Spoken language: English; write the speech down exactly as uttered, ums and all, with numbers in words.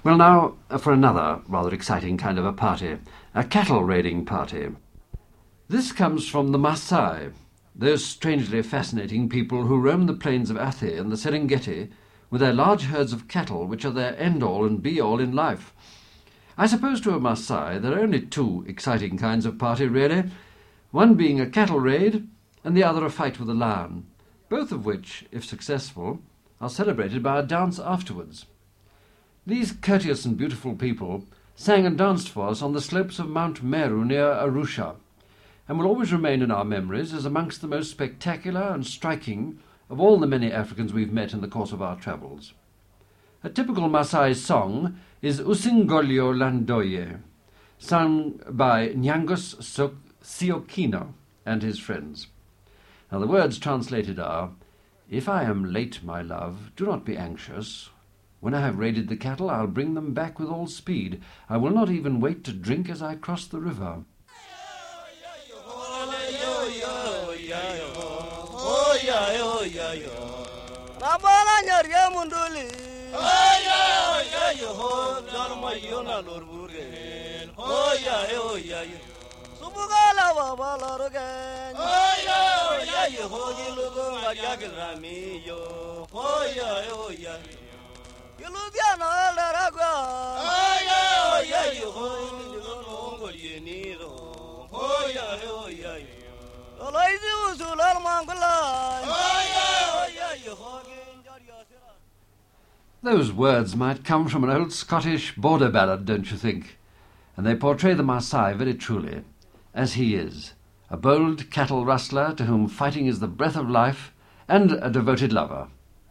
Well, now for another rather exciting kind of a party, a cattle raiding party. This comes from the Maasai, those strangely fascinating people who roam the plains of Athi and the Serengeti with their large herds of cattle, which are their end-all and be-all in life. I suppose to a Maasai there are only two exciting kinds of party, really, one being a cattle raid and the other a fight with a lion, both of which, if successful, are celebrated by a dance afterwards. These courteous and beautiful people sang and danced for us on the slopes of Mount Meru near Arusha, and will always remain in our memories as amongst the most spectacular and striking of all the many Africans we've met in the course of our travels. A typical Maasai song is Usingolyo Landoye, sung by Nyangus Sok Siokino and his friends. Now the words translated are, "If I am late, my love, do not be anxious. When I have raided the cattle, I'll bring them back with all speed. I will not even wait to drink as I cross the river." Those words might come from an old Scottish border ballad, don't you think? And they portray the Maasai very truly, as he is, a bold cattle rustler to whom fighting is the breath of life, and a devoted lover.